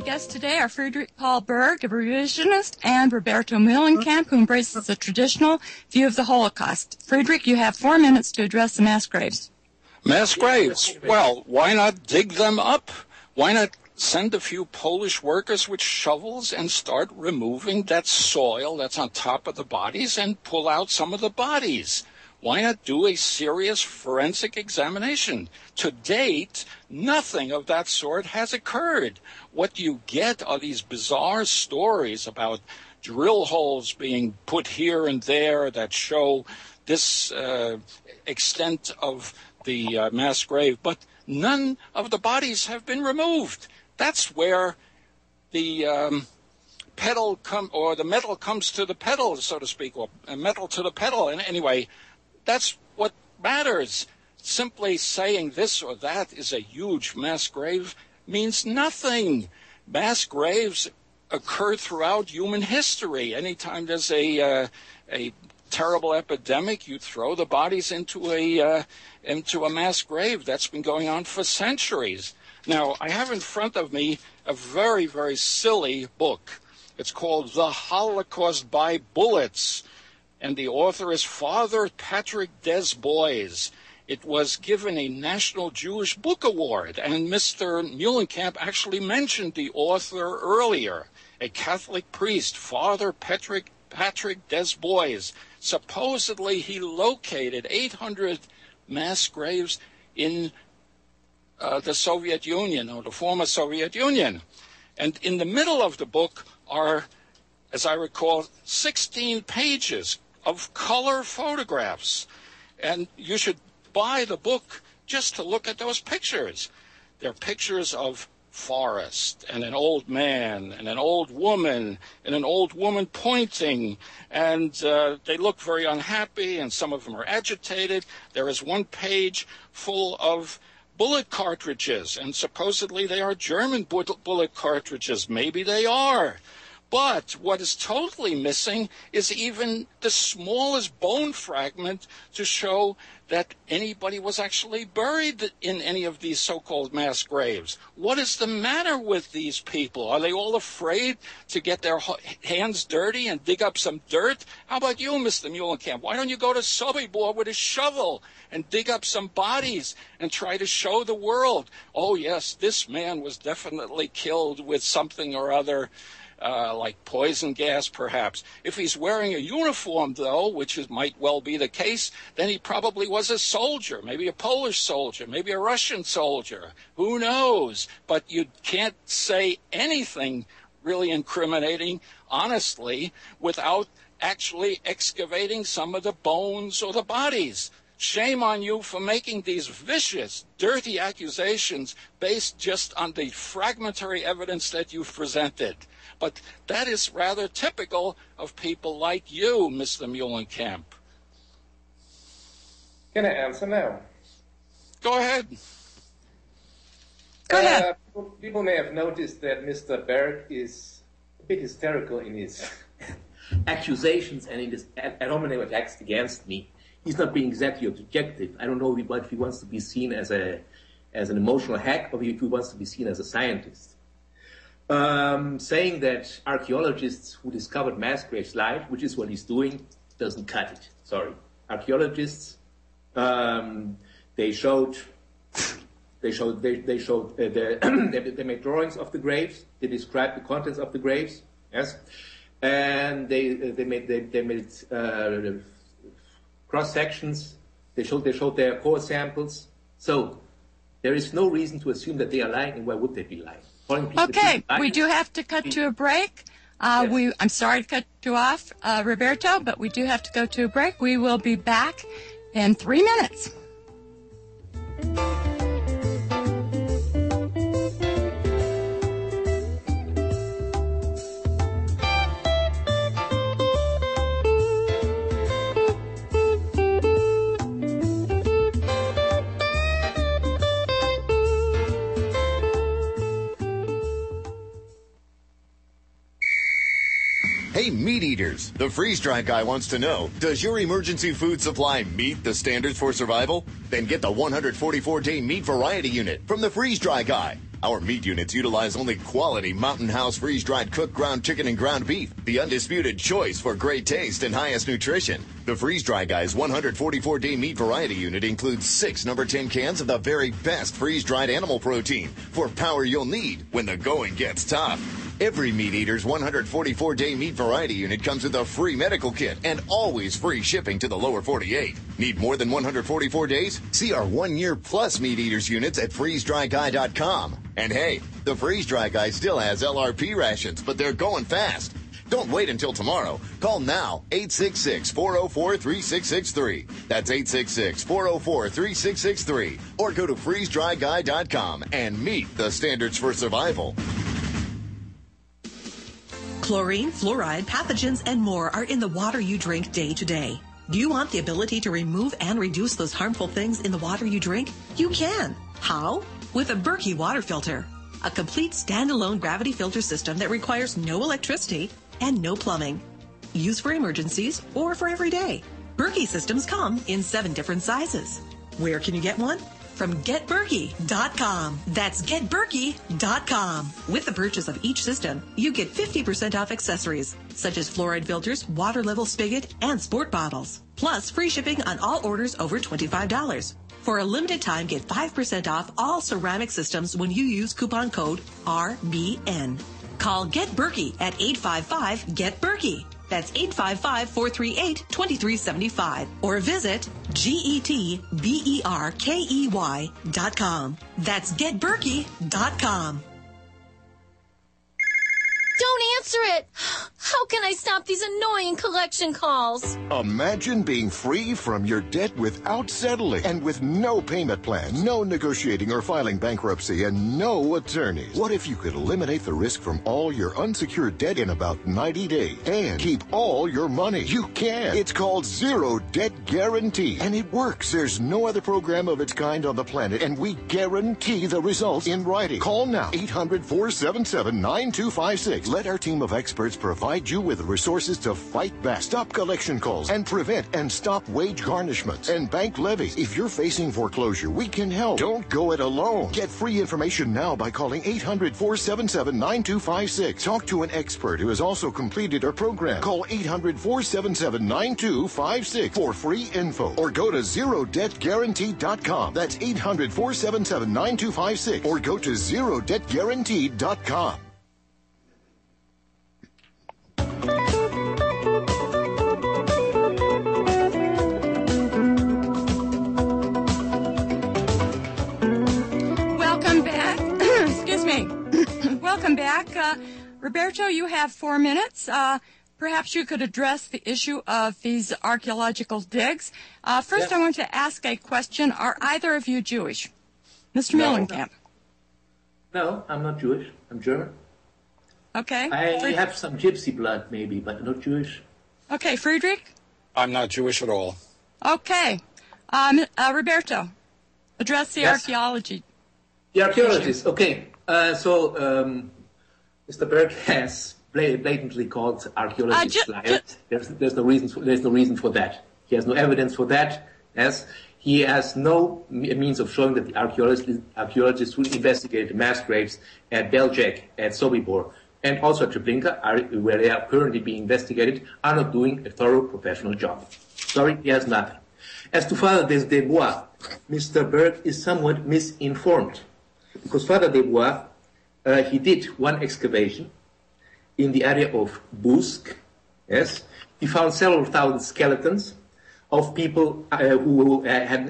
guests today are Friedrich Paul Berg, a revisionist, and Roberto Mühlenkamp, who embraces a traditional view of the Holocaust. Friedrich, you have 4 minutes to address the mass graves. Mass graves? Well, why not dig them up? Why not send a few Polish workers with shovels and start removing that soil that's on top of the bodies and pull out some of the bodies? Why not do a serious forensic examination? To date, nothing of that sort has occurred. What you get are these bizarre stories about drill holes being put here and there that show this extent of the mass grave, but none of the bodies have been removed. That's where the the metal comes to the pedal, so to speak, or metal to the pedal. And anyway, that's what matters. Simply saying this or that is a huge mass grave means nothing. Mass graves occur throughout human history. Anytime there's a terrible epidemic, you throw the bodies into a mass grave. That's been going on for centuries. Now, I have in front of me a very, very silly book. It's called The Holocaust by Bullets, and the author is Father Patrick Desbois. It was given a National Jewish Book Award, and Mr. Mühlenkamp actually mentioned the author earlier, a Catholic priest, Father Patrick Desbois. Supposedly, he located 800 mass graves in the Soviet Union, or the former Soviet Union. And in the middle of the book are, as I recall, 16 pages of color photographs. And you should buy the book just to look at those pictures. They're pictures of forest and an old man and an old woman and an old woman pointing, and they look very unhappy, and some of them are agitated. There is one page full of bullet cartridges, and supposedly they are German bullet cartridges. Maybe they are. But what is totally missing is even the smallest bone fragment to show that anybody was actually buried in any of these so-called mass graves. What is the matter with these people? Are they all afraid to get their hands dirty and dig up some dirt? How about you, Mr. Mühlenkamp? Why don't you go to Sobibor with a shovel and dig up some bodies and try to show the world, oh, yes, this man was definitely killed with something or other, like poison gas, perhaps. If he's wearing a uniform, though, which might well be the case, then he probably was a soldier, maybe a Polish soldier, maybe a Russian soldier. Who knows? But you can't say anything really incriminating, honestly, without actually excavating some of the bones or the bodies. Shame on you for making these vicious, dirty accusations based just on the fragmentary evidence that you've presented. But that is rather typical of people like you, Mr. Mühlenkamp. Can I answer now? Go ahead. Go ahead. People may have noticed that Mr. Berg is a bit hysterical in his accusations and in his ad hominem attacks against me. He's not being exactly objective. I don't know if he wants to be seen as an emotional hack or if he wants to be seen as a scientist. Saying that archaeologists who discovered mass graves live, which is what he's doing, doesn't cut it. Sorry. Archaeologists, they made drawings of the graves. They described the contents of the graves. Yes, and they made cross sections. They showed their core samples. So there is no reason to assume that they are lying. And why would they be lying? Okay, we do have to cut to a break. Yes. I'm sorry to cut you off, Roberto, but we do have to go to a break. We will be back in 3 minutes. Hey, meat eaters, the freeze-dry guy wants to know, does your emergency food supply meet the standards for survival? Then get the 144-day meat variety unit from the freeze-dry guy. Our meat units utilize only quality Mountain House freeze-dried cooked ground chicken and ground beef, the undisputed choice for great taste and highest nutrition. The Freeze Dry Guy's 144-day meat variety unit includes 6 number 10 cans of the very best freeze-dried animal protein for power you'll need when the going gets tough. Every Meat Eater's 144-day meat variety unit comes with a free medical kit and always free shipping to the lower 48. Need more than 144 days? See our 1-year plus Meat Eaters units at freezedryguy.com. And hey, the Freeze Dry Guy still has LRP rations, but they're going fast. Don't wait until tomorrow. Call now, 866-404-3663. That's 866-404-3663. Or go to freezedryguy.com and meet the standards for survival. Chlorine, fluoride, pathogens, and more are in the water you drink day to day. Do you want the ability to remove and reduce those harmful things in the water you drink? You can. How? With a Berkey water filter. A complete standalone gravity filter system that requires no electricity and no plumbing. Used for emergencies or for every day. Berkey systems come in 7 different sizes. Where can you get one? From GetBerkey.com. That's GetBerkey.com. With the purchase of each system, you get 50% off accessories, such as fluoride filters, water level spigot, and sport bottles. Plus, free shipping on all orders over $25. For a limited time, get 5% off all ceramic systems when you use coupon code RBN. Call Get Berkey at 855-GET-BERKEY. That's 855-438-2375. Or visit GetBerkey.com. That's GetBerkey.com. Don't answer it! How can I stop these annoying collection calls? Imagine being free from your debt without settling and with no payment plan, no negotiating or filing bankruptcy, and no attorneys. What if you could eliminate the risk from all your unsecured debt in about 90 days and keep all your money? You can. It's called Zero Debt Guarantee, and it works. There's no other program of its kind on the planet, and we guarantee the results in writing. Call now, 800-477-9256. Let our team of experts provide you with the resources to fight back, stop collection calls, and prevent and stop wage garnishments and bank levies. If you're facing foreclosure, we can help. Don't go it alone. Get free information now by calling 800-477-9256. Talk to an expert who has also completed our program. Call 800-477-9256 for free info, or go to ZeroDebtGuarantee.com. That's 800-477-9256, or go to ZeroDebtGuarantee.com. Welcome back. Excuse me. Welcome back. Roberto, you have 4 minutes. Perhaps you could address the issue of these archaeological digs. First, I want to ask a question. Are either of you Jewish? Mr. Millenkamp. No, I'm not Jewish. I'm German. Okay. I have some gypsy blood, maybe, but not Jewish. Okay, Friedrich? I'm not Jewish at all. Okay. Roberto, address the archaeology. The archaeologists, okay. Mr. Berg has blatantly called archaeologists liars. There's no reason for that. He has no evidence for that. Yes, he has no means of showing that the archaeologists who investigated the mass graves at Belzec, at Sobibor, and also at Treblinka, where they are currently being investigated, are not doing a thorough professional job. Sorry, he has nothing. As to Father Desbois, Mr. Berg is somewhat misinformed, because Father Desbois, he did one excavation in the area of Busk. Yes, he found several thousand skeletons of people who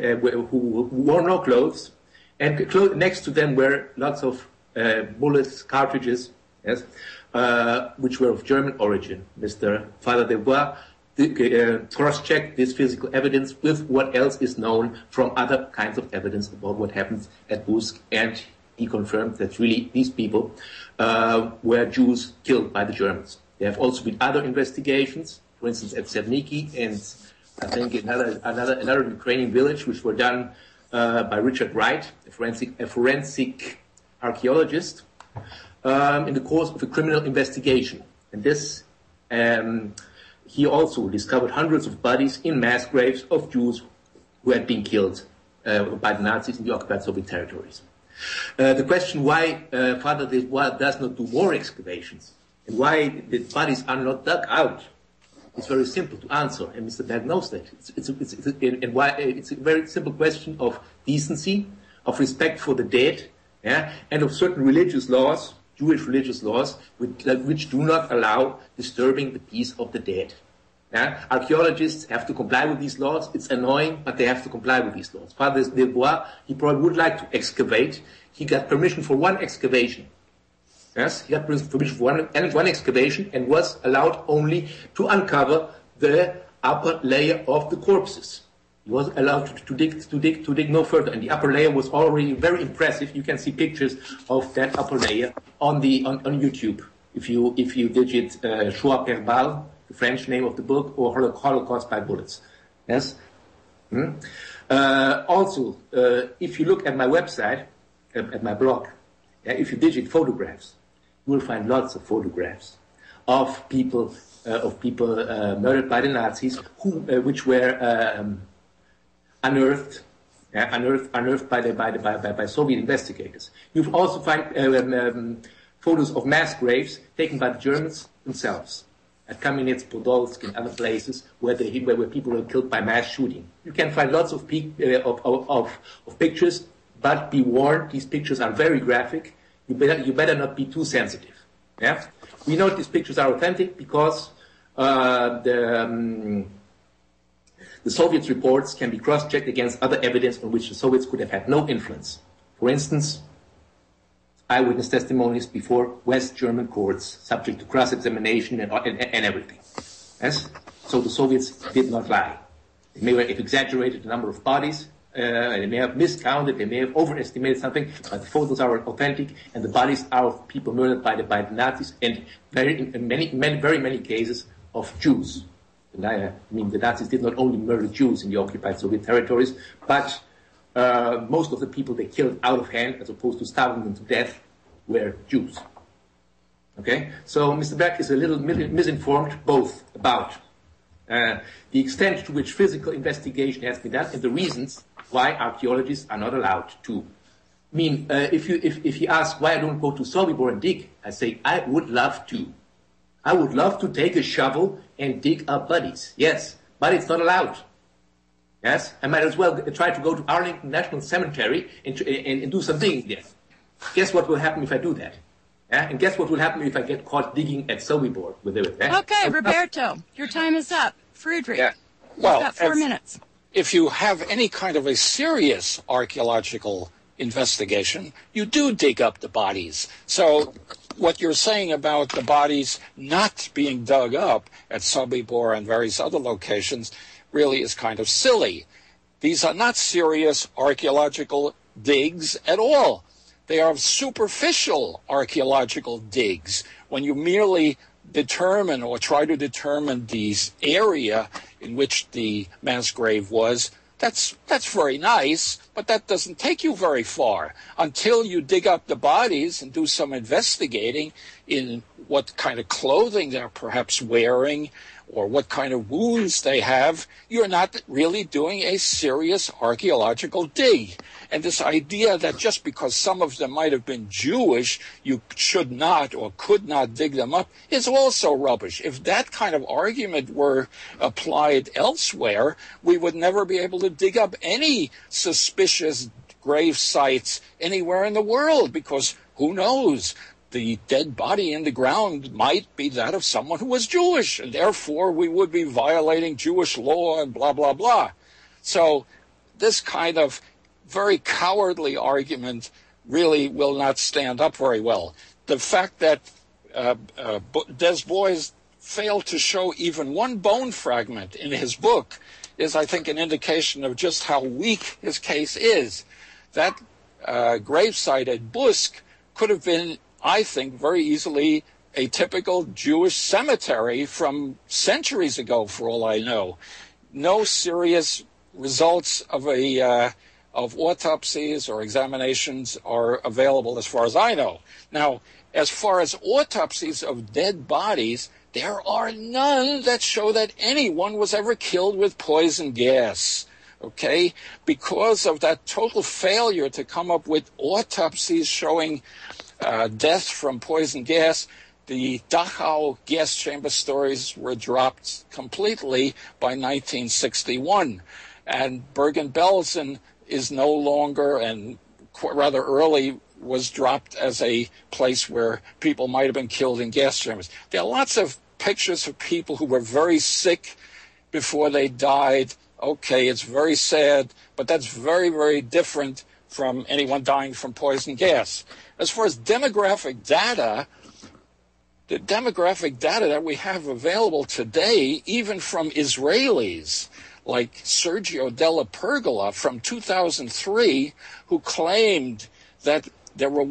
wore no clothes, and next to them were lots of bullets, cartridges, yes, which were of German origin. Mr. Father Desbois cross-checked this physical evidence with what else is known from other kinds of evidence about what happened at Busk, and he confirmed that really these people were Jews killed by the Germans. There have also been other investigations, for instance at Sevniki and I think another Ukrainian village, which were done by Richard Wright, a forensic archaeologist, in the course of a criminal investigation. And this, he also discovered hundreds of bodies in mass graves of Jews who had been killed by the Nazis in the occupied Soviet territories. The question why Father Desbois does not do more excavations and why the bodies are not dug out is very simple to answer, and Mr. Berg knows that. It's a very simple question of decency, of respect for the dead, yeah, and of certain religious laws, Jewish religious laws, which do not allow disturbing the peace of the dead. Yeah? Archaeologists have to comply with these laws. It's annoying, but they have to comply with these laws. Father Desbois, he probably would like to excavate. He got permission for one excavation. Yes, he got permission for one excavation and was allowed only to uncover the upper layer of the corpses. He was allowed to dig no further, and the upper layer was already very impressive. You can see pictures of that upper layer on YouTube. If you digit Shoah per balle, the French name of the book, or Holocaust by bullets. Yes. Also, if you look at my website, at my blog, if you digit photographs, you will find lots of photographs of people murdered by the Nazis, which were unearthed by Soviet investigators. You'll also find photos of mass graves taken by the Germans themselves at Kamenets, Podolsk, and other places where people were killed by mass shooting. You can find lots of pictures, but be warned, these pictures are very graphic. You better not be too sensitive. Yeah, we know these pictures are authentic because the Soviets' reports can be cross-checked against other evidence on which the Soviets could have had no influence. For instance, eyewitness testimonies before West German courts, subject to cross-examination and everything. Yes? So the Soviets did not lie. They may have exaggerated the number of bodies, they may have miscounted, they may have overestimated something, but the photos are authentic, and the bodies are of people murdered by the Nazis, and in very many cases of Jews. And I mean, the Nazis did not only murder Jews in the occupied Soviet territories, but most of the people they killed out of hand, as opposed to starving them to death, were Jews. Okay? So Mr. Berg is a little misinformed both about the extent to which physical investigation has been done and the reasons why archaeologists are not allowed to. I mean, if you ask why I don't go to Sobibor and dig, I say I would love to. I would love to take a shovel and dig up bodies. Yes, but it's not allowed. Yes, I might as well try to go to Arlington National Cemetery and do some digging there. Guess what will happen if I do that? Yeah? And guess what will happen if I get caught digging at Sobibor with it? Eh? Okay, Roberto, your time is up. Friedrich, yeah. Well, you've got 4 minutes. If you have any kind of a serious archaeological investigation, you do dig up the bodies. So what you're saying about the bodies not being dug up at Sobibor and various other locations really is kind of silly. These are not serious archaeological digs at all. They are superficial archaeological digs. When you merely determine or try to determine the area in which the mass grave was, that's very nice, but that doesn't take you very far until you dig up the bodies and do some investigating in what kind of clothing they're perhaps wearing or what kind of wounds they have. You're not really doing a serious archaeological dig. And this idea that just because some of them might have been Jewish, you should not or could not dig them up is also rubbish. If that kind of argument were applied elsewhere, we would never be able to dig up any suspicious grave sites anywhere in the world, because who knows? The dead body in the ground might be that of someone who was Jewish, and therefore we would be violating Jewish law and blah, blah, blah. So this kind of very cowardly argument really will not stand up very well. The fact that Desbois failed to show even one bone fragment in his book is, I think, an indication of just how weak his case is. That gravesite at Busk could have been, I think, very easily a typical Jewish cemetery from centuries ago, for all I know. No serious results of autopsies or examinations are available as far as I know. Now, as far as autopsies of dead bodies, there are none that show that anyone was ever killed with poison gas. okay, because of that total failure to come up with autopsies showing death from poison gas. The Dachau gas chamber stories were dropped completely by 1961. And Bergen-Belsen is no longer, and rather early, was dropped as a place where people might have been killed in gas chambers. There are lots of pictures of people who were very sick before they died. Okay, it's very sad, but that's very, very different from anyone dying from poison gas. As far as demographic data, the demographic data that we have available today, even from Israelis, like Sergio Della Pergola from 2003, who claimed that there were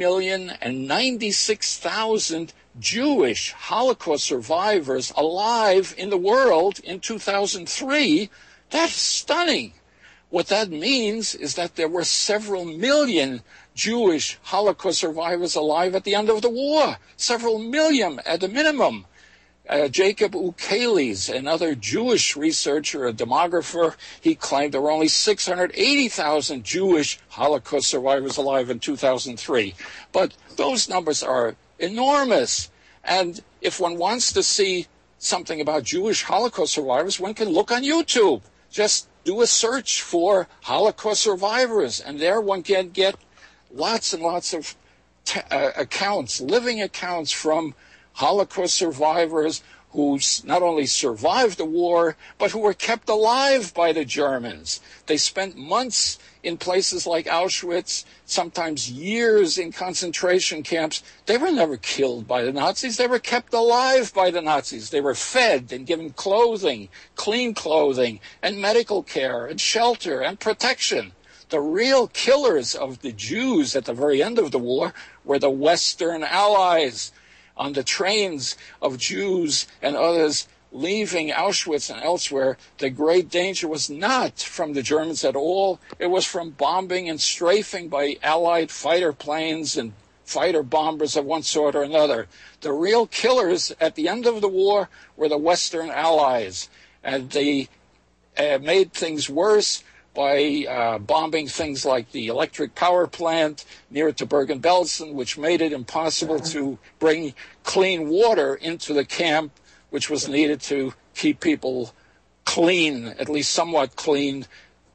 1,096,000 Jewish Holocaust survivors alive in the world in 2003. That's stunning. What that means is that there were several million Jewish Holocaust survivors alive at the end of the war. Several million at the minimum. Jacob Ukeles, another Jewish researcher, a demographer, he claimed there were only 680,000 Jewish Holocaust survivors alive in 2003. But those numbers are enormous. And if one wants to see something about Jewish Holocaust survivors, one can look on YouTube. Just do a search for Holocaust survivors, and there one can get lots and lots of accounts, living accounts from Holocaust survivors who not only survived the war, but who were kept alive by the Germans. They spent months in places like Auschwitz, sometimes years in concentration camps. They were never killed by the Nazis. They were kept alive by the Nazis. They were fed and given clothing, clean clothing, and medical care, and shelter, and protection. The real killers of the Jews at the very end of the war were the Western Allies. On the trains of Jews and others leaving Auschwitz and elsewhere, the great danger was not from the Germans at all. It was from bombing and strafing by Allied fighter planes and fighter bombers of one sort or another. The real killers at the end of the war were the Western Allies, and they made things worse by bombing things like the electric power plant near to Bergen-Belsen, which made it impossible to bring clean water into the camp, which was needed to keep people clean, at least somewhat clean,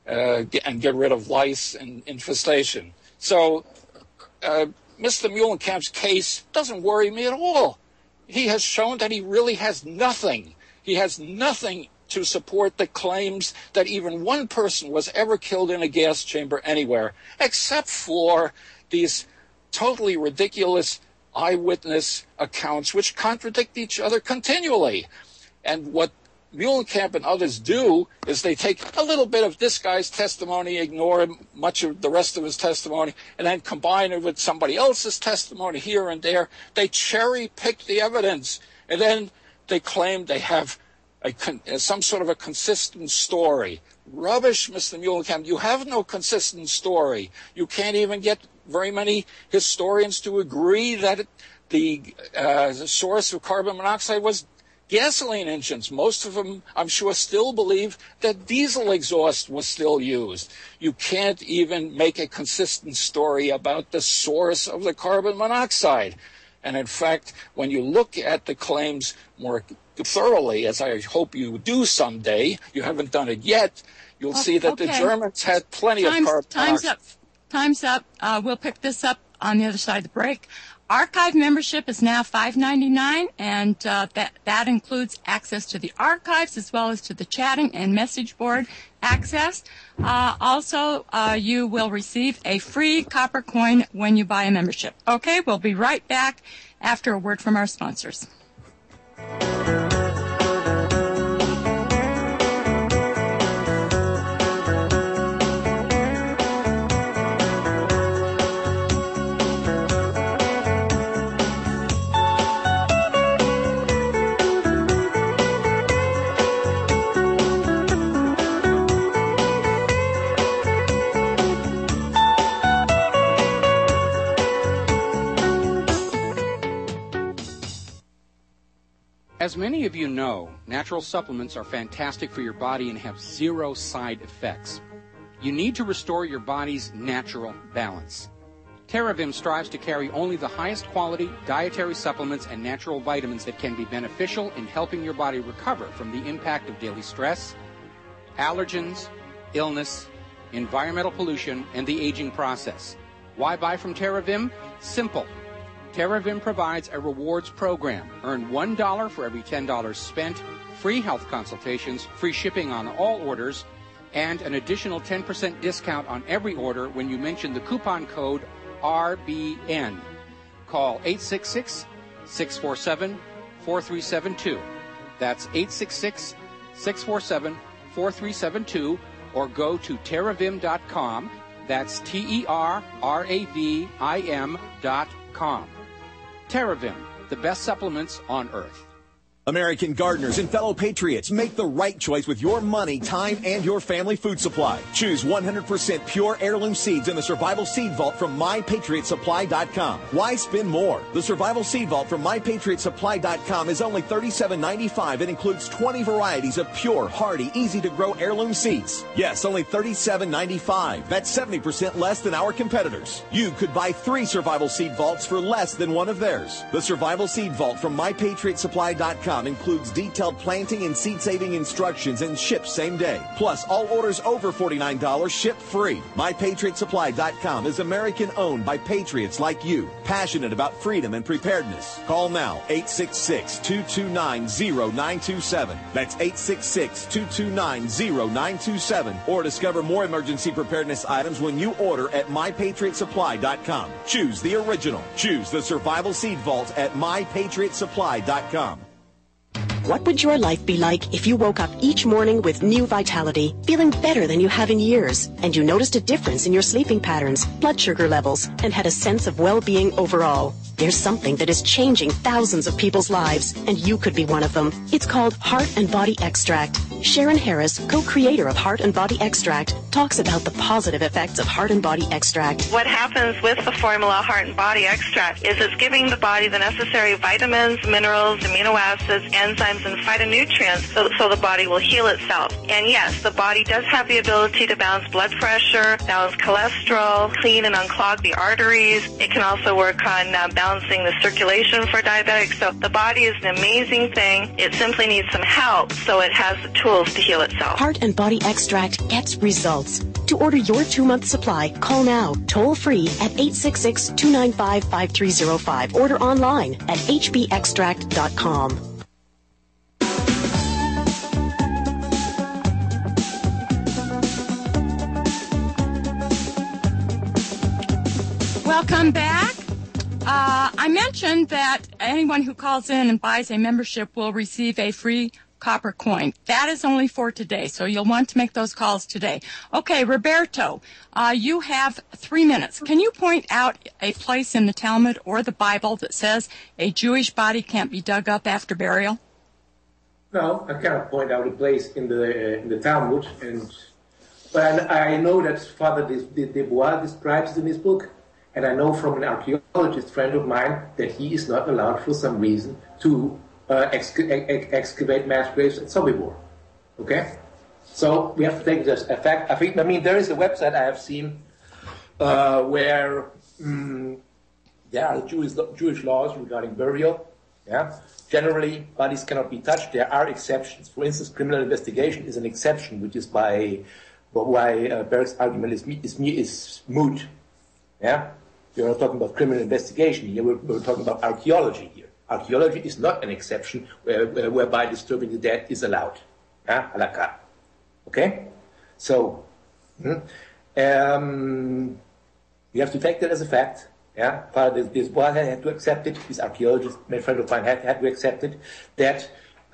and get rid of lice and infestation. So Mr. Muhlenkamp's case doesn't worry me at all. He has shown that he really has nothing. He has nothing to support the claims that even one person was ever killed in a gas chamber anywhere, except for these totally ridiculous eyewitness accounts which contradict each other continually. And what Muhlenkamp and others do is they take a little bit of this guy's testimony, ignore much of the rest of his testimony, and then combine it with somebody else's testimony here and there. They cherry pick the evidence, and then they claim they have some sort of a consistent story. Rubbish, Mr. Muhlenkamp. You have no consistent story. You can't even get very many historians to agree that the source of carbon monoxide was gasoline engines. Most of them, I'm sure, still believe that diesel exhaust was still used. You can't even make a consistent story about the source of the carbon monoxide. And in fact, when you look at the claims more thoroughly, as I hope you do someday, you haven't done it yet, you'll see that the Germans had plenty of carbon monoxide. Time's up. We'll pick this up on the other side of the break. Archive membership is now $5.99, and that includes access to the archives as well as to the chatting and message board access. Also, you will receive a free copper coin when you buy a membership. Okay, we'll be right back after a word from our sponsors. As many of you know, natural supplements are fantastic for your body and have zero side effects. You need to restore your body's natural balance. TerraVim strives to carry only the highest quality dietary supplements and natural vitamins that can be beneficial in helping your body recover from the impact of daily stress, allergens, illness, environmental pollution, and the aging process. Why buy from TerraVim? Simple. TerraVim provides a rewards program. Earn $1 for every $10 spent, free health consultations, free shipping on all orders, and an additional 10% discount on every order when you mention the coupon code RBN. Call 866-647-4372. That's 866-647-4372, or go to terravim.com. That's TerraVim.com. TerraVim, the best supplements on earth. American gardeners and fellow patriots, make the right choice with your money, time, and your family food supply. Choose 100% pure heirloom seeds in the Survival Seed Vault from MyPatriotSupply.com. Why spend more? The Survival Seed Vault from MyPatriotSupply.com is only $37.95 and includes 20 varieties of pure, hardy, easy-to-grow heirloom seeds. Yes, only $37.95. That's 70% less than our competitors. You could buy 3 Survival Seed Vaults for less than one of theirs. The Survival Seed Vault from MyPatriotSupply.com includes detailed planting and seed-saving instructions and ships same day. Plus, all orders over $49 ship free. MyPatriotSupply.com is American-owned by patriots like you, passionate about freedom and preparedness. Call now, 866-229-0927. That's 866-229-0927. Or discover more emergency preparedness items when you order at MyPatriotSupply.com. Choose the original. Choose the Survival Seed Vault at MyPatriotSupply.com. What would your life be like if you woke up each morning with new vitality, feeling better than you have in years, and you noticed a difference in your sleeping patterns, blood sugar levels, and had a sense of well-being overall? There's something that is changing thousands of people's lives, and you could be one of them. It's called Heart and Body Extract. Sharon Harris, co-creator of Heart and Body Extract, talks about the positive effects of Heart and Body Extract. What happens with the formula Heart and Body Extract is it's giving the body the necessary vitamins, minerals, amino acids, enzymes, and phytonutrients so the body will heal itself. And yes, the body does have the ability to balance blood pressure, balance cholesterol, clean and unclog the arteries. It can also work on balancing the circulation for diabetics. So the body is an amazing thing. It simply needs some help, so it has the tools to heal itself. Heart and Body Extract gets results. To order your 2-month supply, call now, toll free at 866-295-5305. Order online at hbextract.com. Welcome back. I mentioned that anyone who calls in and buys a membership will receive a free copper coin. That is only for today, so you'll want to make those calls today. Okay, Roberto, you have 3 minutes. Can you point out a place in the Talmud or the Bible that says a Jewish body can't be dug up after burial? No, I cannot point out a place in the Talmud, but I know that Father Desbois describes it in his book. And I know from an archaeologist friend of mine that he is not allowed for some reason to excavate mass graves at Sobibor. Okay? So we have to take this as a fact. I mean, there is a website I have seen where there are Jewish laws regarding burial. Yeah? Generally, bodies cannot be touched. There are exceptions. For instance, criminal investigation is an exception, which is why Berg's argument is moot. Yeah? We're not talking about criminal investigation here, we're talking about archaeology here. Archaeology is not an exception whereby disturbing the dead is allowed. Yeah? A la carte. Okay? So, we have to take that as a fact. Yeah? Father Desbois had to accept it, his archaeologist, my friend of mine, had to accept it, that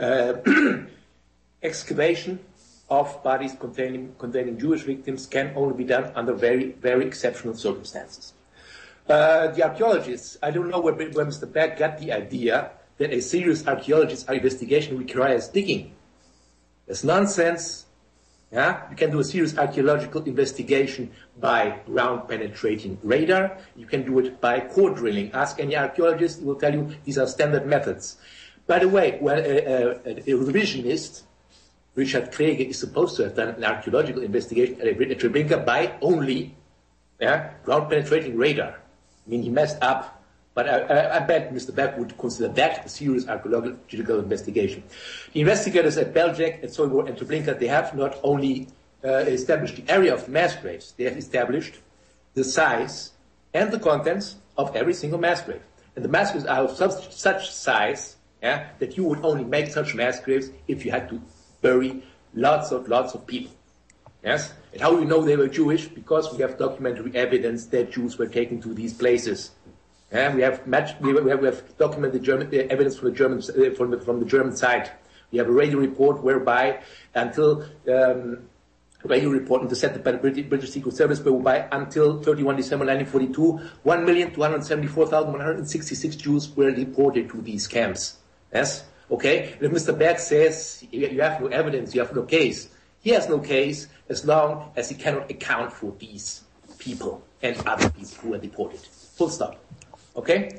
excavation of bodies containing Jewish victims can only be done under very, very exceptional circumstances. The archaeologists, I don't know where Mr. Berg got the idea that a serious archaeologist's investigation requires digging. That's nonsense. Yeah? You can do a serious archaeological investigation by ground-penetrating radar. You can do it by core drilling. Ask any archaeologist, he will tell you these are standard methods. By the way, well, a revisionist, Richard Krieger, is supposed to have done an archaeological investigation at Treblinka by only ground-penetrating radar. I mean, he messed up, but I bet Mr. Berg would consider that a serious archaeological investigation. The investigators at Belzec, at Sobibor, and Treblinka, they have not only established the area of the mass graves, they have established the size and the contents of every single mass grave. And the mass graves are of such size that you would only make such mass graves if you had to bury lots of people. Yes? And how do we know they were Jewish? Because we have documentary evidence that Jews were taken to these places. We have documented evidence from the German side. We have a radio report whereby radio report intercepted by the British Secret Service, whereby until 31 December 1942, 1,274,166 Jews were deported to these camps. Yes? Okay? And if Mr. Berg says you have no evidence, you have no case, he has no case as long as he cannot account for these people and other people who are deported. Full stop. Okay?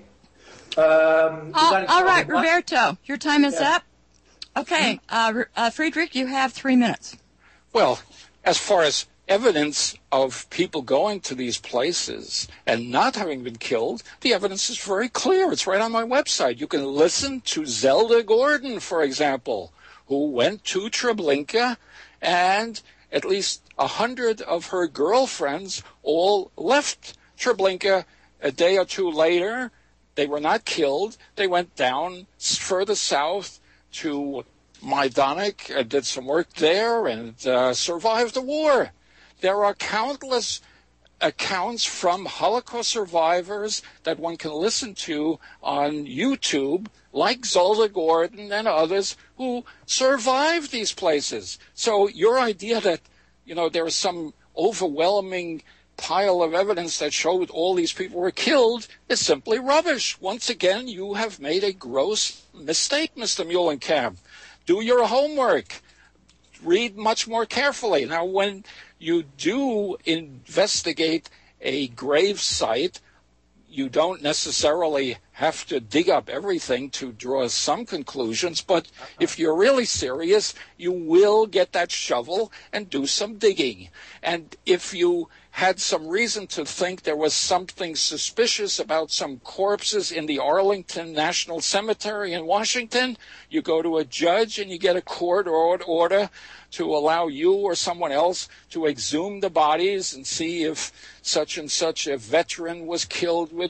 All right, Roberto, your time is up. Okay, Friedrich, you have 3 minutes. Well, as far as evidence of people going to these places and not having been killed, the evidence is very clear. It's right on my website. You can listen to Zelda Gordon, for example, who went to Treblinka, and at least 100 of her girlfriends all left Treblinka a day or two later. They were not killed. They went down further south to Majdanek, did some work there, and survived the war. There are countless accounts from Holocaust survivors that one can listen to on YouTube, like Zelda Gordon and others who survived these places. So your idea that, there is some overwhelming pile of evidence that showed all these people were killed is simply rubbish. Once again, you have made a gross mistake, Mr. Muhlenkamp. Do your homework. Read much more carefully. Now, when you do investigate a grave site, you don't necessarily have to dig up everything to draw some conclusions, but if you're really serious, you will get that shovel and do some digging. And if you had some reason to think there was something suspicious about some corpses in the Arlington National Cemetery in Washington, you go to a judge and you get a court order to allow you or someone else to exhume the bodies and see if such and such a veteran was killed with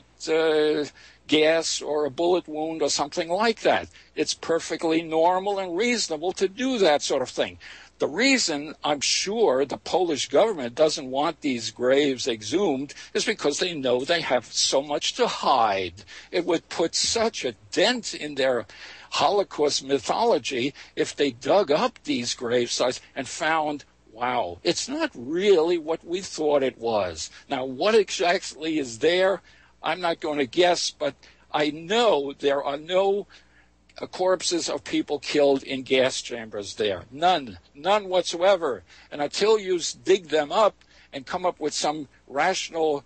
gas or a bullet wound or something like that. It's perfectly normal and reasonable to do that sort of thing. The reason I'm sure the Polish government doesn't want these graves exhumed is because they know they have so much to hide. It would put such a dent in their Holocaust mythology if they dug up these grave sites and found, wow, it's not really what we thought it was. Now, what exactly is there? I'm not going to guess, but I know there are no corpses of people killed in gas chambers there. None whatsoever. And until you dig them up and come up with some rational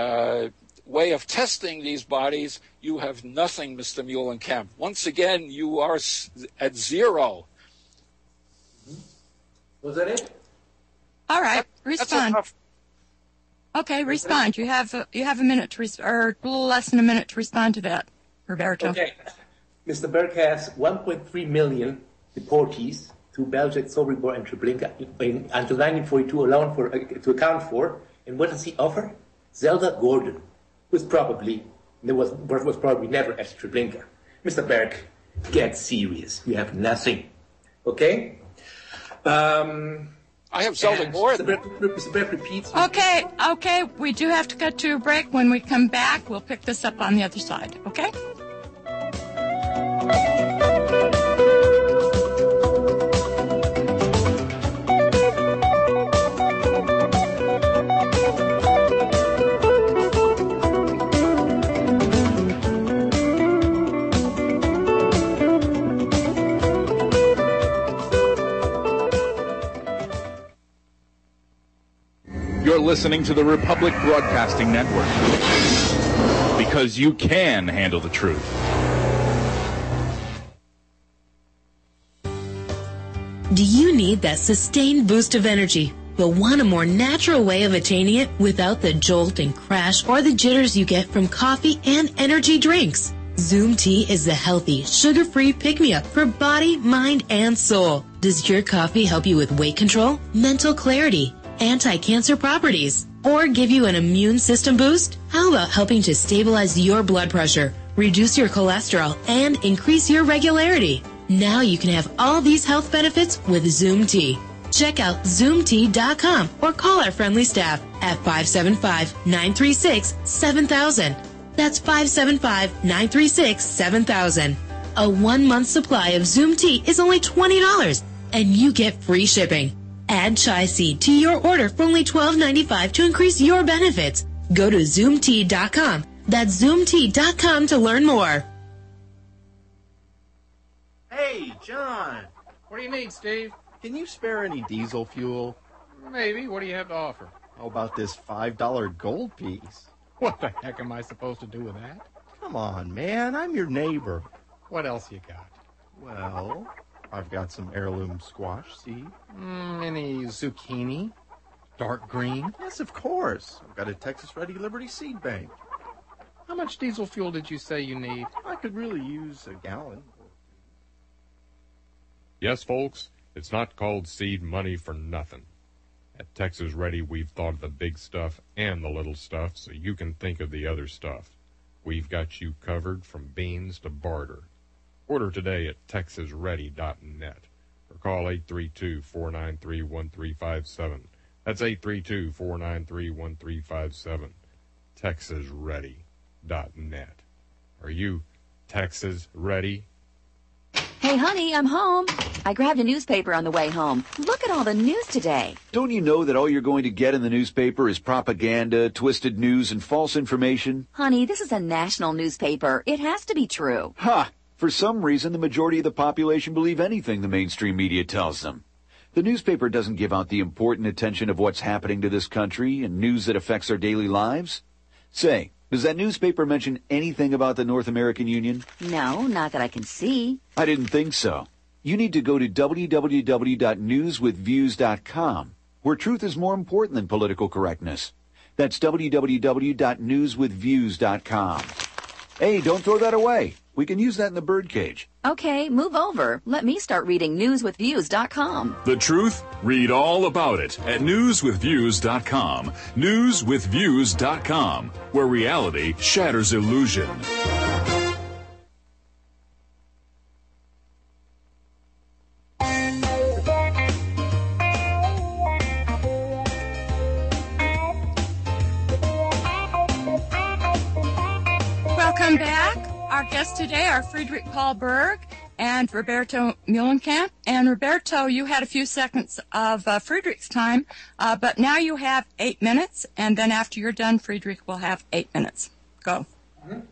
way of testing these bodies, you have nothing, Mr. Muhlenkamp. Once again, you are at zero. Was that it? All right, respond. Okay, respond. You have a minute to or a little less than a minute to respond to that, Roberto. Okay. Mr. Berg has 1.3 million deportees to Belzec, Sobibor, and Treblinka until 1942 alone to account for. And what does he offer? Zelda Gordon, who was probably never at Treblinka. Mr. Berg, get serious. You have nothing. Okay? I have Zelda Gordon. Mr. Berg repeats. Okay. We do have to cut to a break. When we come back, we'll pick this up on the other side. Okay? You're listening to the Republic Broadcasting Network, because you can handle the truth. Do you need that sustained boost of energy, but want a more natural way of attaining it without the jolt and crash or the jitters you get from coffee and energy drinks? Zoom Tea is the healthy, sugar-free pick-me-up for body, mind, and soul. Does your coffee help you with weight control, mental clarity, anti-cancer properties, or give you an immune system boost? How about helping to stabilize your blood pressure, reduce your cholesterol, and increase your regularity? Now you can have all these health benefits with Zoom Tea. Check out ZoomTea.com or call our friendly staff at 575-936-7000. That's 575-936-7000. A 1-month supply of Zoom Tea is only $20, and you get free shipping. Add chai seed to your order for only $12.95 to increase your benefits. Go to ZoomTea.com. That's ZoomTea.com to learn more. Hey, John. What do you need, Steve? Can you spare any diesel fuel? Maybe. What do you have to offer? How about this $5 gold piece? What the heck am I supposed to do with that? Come on, man. I'm your neighbor. What else you got? Well, I've got some heirloom squash seed. Any zucchini? Dark green? Yes, of course. I've got a Texas Ready Liberty seed bank. How much diesel fuel did you say you need? I could really use a gallon. Yes, folks, it's not called seed money for nothing. At Texas Ready, we've thought of the big stuff and the little stuff so you can think of the other stuff. We've got you covered from beans to barter. Order today at texasready.net or call 832-493-1357. That's 832-493-1357. texasready.net. Are you Texas ready? Hey, honey, I'm home. I grabbed a newspaper on the way home. Look at all the news today. Don't you know that all you're going to get in the newspaper is propaganda, twisted news, and false information? Honey, this is a national newspaper. It has to be true. Ha! For some reason, the majority of the population believe anything the mainstream media tells them. The newspaper doesn't give out the important attention of what's happening to this country and news that affects our daily lives. Say, does that newspaper mention anything about the North American Union? No, not that I can see. I didn't think so. You need to go to www.newswithviews.com, where truth is more important than political correctness. That's www.newswithviews.com. Hey, don't throw that away. We can use that in the birdcage. Okay, move over. Let me start reading newswithviews.com. The truth? Read all about it at newswithviews.com. Newswithviews.com, where reality shatters illusion. Welcome back. Our guests today are Friedrich Paul Berg and Roberto Muhlenkamp. And Roberto, you had a few seconds of Friedrich's time, but now you have 8 minutes, and then after you're done, Friedrich will have 8 minutes. Go. Mm-hmm.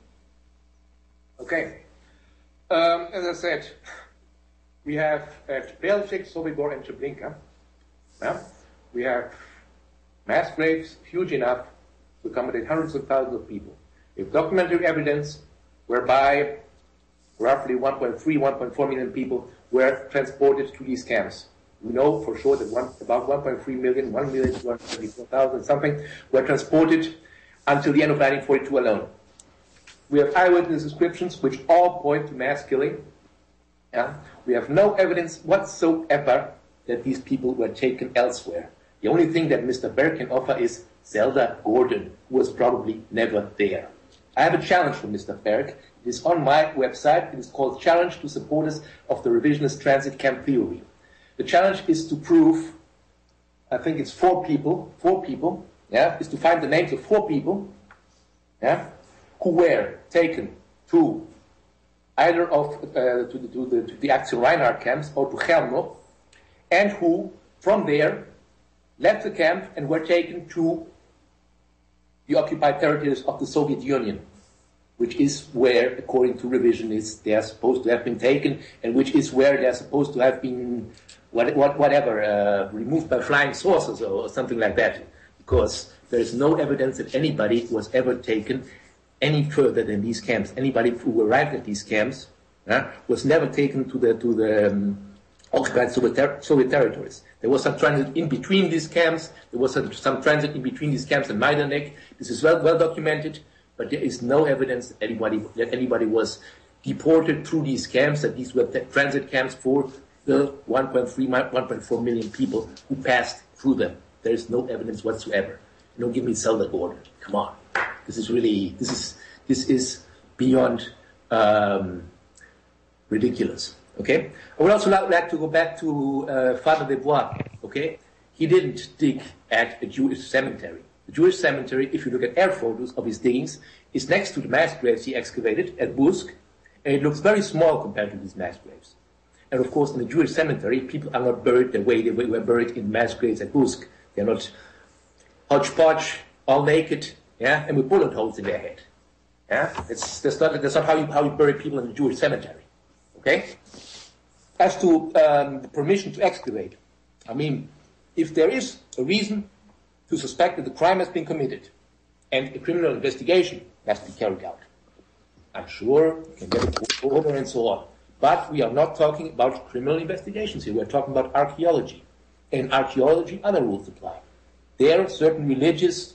Okay. As I said, we have Belgic, Sobibor, and Treblinka. Yeah? We have mass graves huge enough to accommodate hundreds of thousands of people. We have documentary evidence whereby roughly 1.3, 1.4 million people were transported to these camps. We know for sure that about 1.3 million, 1,234,000 something, were transported until the end of 1942 alone. We have eyewitness descriptions which all point to mass killing. Yeah? We have no evidence whatsoever that these people were taken elsewhere. The only thing that Mr. Berg can offer is Zelda Gordon, who was probably never there. I have a challenge for Mr. Berg. It is on my website. It is called Challenge to Supporters of the Revisionist Transit Camp Theory. The challenge is to prove, I think it's four people, is to find the names of 4 people, who were taken to either of to the Aktion Reinhardt camps or to Chelmno, and who from there left the camp and were taken to the occupied territories of the Soviet Union, which is where, according to revisionists, they are supposed to have been taken, and which is where they are supposed to have been, removed by flying saucers or something like that, because there is no evidence that anybody was ever taken any further than these camps. Anybody who arrived at these camps was never taken to the occupied Soviet territories. There was some transit in between these camps. There was some transit in between these camps and Majdanek. This is well documented, but there is no evidence that anybody was deported through these camps, that these were transit camps for the 1.4 million people who passed through them. There is no evidence whatsoever. Don't give me Zelda order. Come on. This is beyond ridiculous. Okay? I would also like to go back to Father Desbois. Okay? He didn't dig at a Jewish cemetery. The Jewish cemetery, if you look at air photos of his diggings, is next to the mass graves he excavated at Busk, and it looks very small compared to these mass graves. And of course, in the Jewish cemetery, people are not buried the way they were buried in mass graves at Busk. They're not hodgepodge, all naked, yeah, and with bullet holes in their head. Yeah, that's not how you bury people in the Jewish cemetery. Okay. As to the permission to excavate, I mean, if there is a reason to suspect that the crime has been committed, and a criminal investigation has to be carried out, I'm sure you can get a court order and so on. But we are not talking about criminal investigations here. We're talking about archaeology. In archaeology, other rules apply. There are certain religious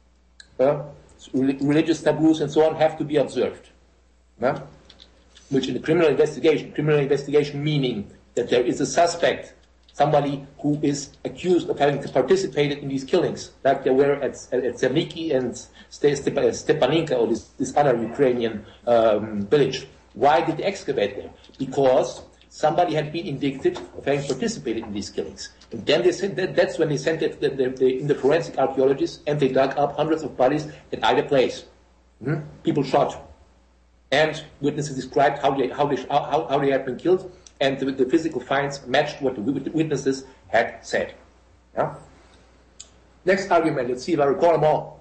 taboos and so on have to be observed. Yeah? Which in the criminal investigation meaning that there is a suspect, somebody who is accused of having participated in these killings, like there were at Zerniki and Stepaninka, or this other Ukrainian village. Why did they excavate there? Because somebody had been indicted of having participated in these killings. And then they said that's when they sent it in the forensic archaeologists, and they dug up hundreds of bodies at either place. People shot. And witnesses described how they had been killed, and the physical finds matched what the witnesses had said. Yeah? Next argument, let's see if I recall them all.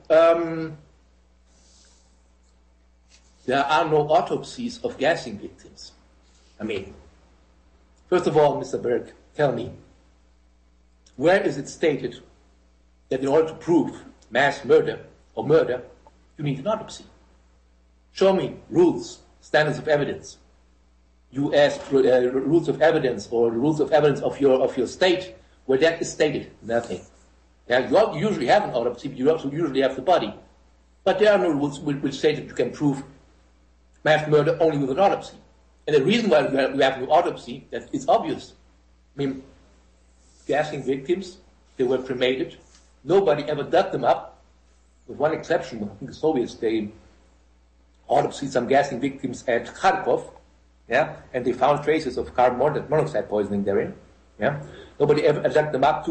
There are no autopsies of gassing victims. I mean, first of all, Mr. Berg, tell me, where is it stated that in order to prove mass murder or murder, you need an autopsy? Show me rules, standards of evidence. You ask rules of evidence or rules of evidence of your state where that is stated. Nothing. Yeah, you usually have an autopsy, but you also usually have the body. But there are no rules which say that you can prove mass murder only with an autopsy. And the reason why we have no autopsy, that is obvious. I mean, gassing victims, they were cremated. Nobody ever dug them up, with one exception. I think the Soviets, they autopsied some gassing victims at Kharkov, yeah, and they found traces of carbon monoxide poisoning therein. Yeah, nobody ever dug them up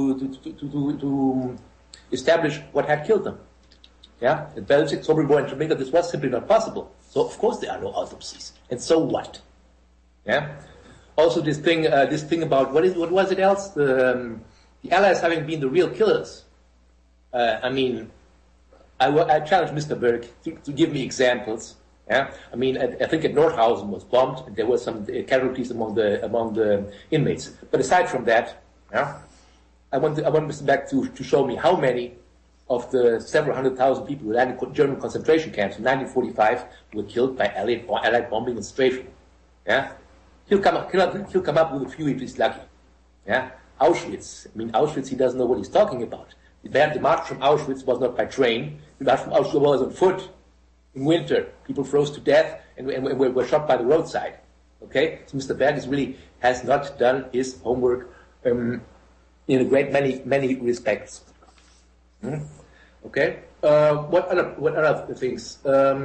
to establish what had killed them. Yeah, at Belzec, Sobibor, and Treblinka, this was simply not possible. So of course there are no autopsies. And so what? Yeah. Also, this thing about what was it else? The Allies having been the real killers. I mean, I challenge Mr. Berg to give me examples. Yeah. I mean, I think at Nordhausen was bombed, and there were some casualties among the inmates. But aside from that, yeah, I want Mr. Berg to show me how many of the several 100,000 people who died in German concentration camps in 1945 were killed by Allied bombing and strafing. Yeah, he'll come up with a few if he's lucky. Yeah, Auschwitz. I mean, Auschwitz. He doesn't know what he's talking about. The march from Auschwitz was not by train. The march from Auschwitz was on foot. In winter, people froze to death and were shot by the roadside. Okay, so Mr. Berg has not done his homework in a great many respects. Okay. What other things?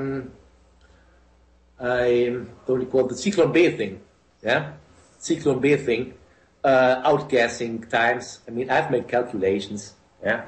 I don't recall the Zyklon B thing. Yeah, Zyklon B thing. Outgassing times. I mean, I've made calculations. Yeah,